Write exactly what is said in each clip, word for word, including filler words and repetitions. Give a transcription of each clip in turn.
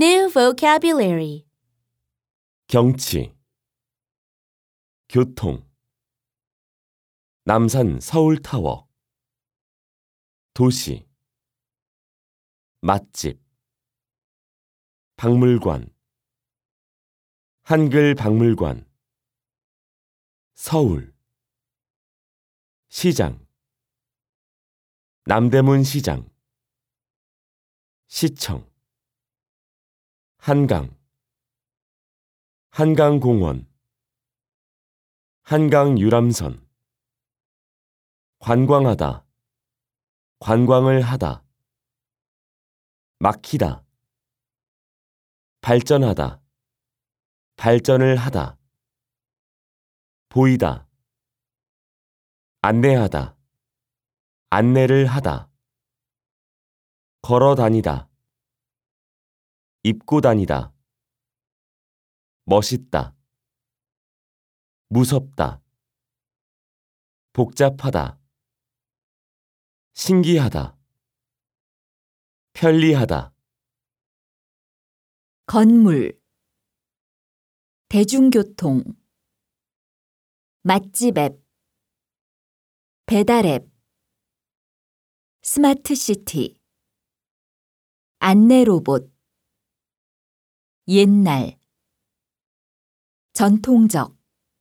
New vocabulary. 경치, 교통, 남산 서울타워, 도시, 맛집, 박물관, 한글 박물관, 서울, 시장, 남대문 시장, 시청, 한강, 한강공원, 한강유람선, 관광하다, 관광을 하다, 막히다, 발전하다, 발전을 하다, 보이다, 안내하다, 안내를 하다, 걸어 다니다, 입고 다니다, 멋있다, 무섭다, 복잡하다, 신기하다, 편리하다. 건물, 대중교통, 맛집 앱, 배달 앱, 스마트시티, 안내 로봇, 옛날, 전통적,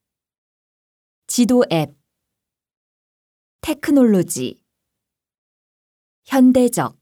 지도 앱, 테크놀로지, 현대적.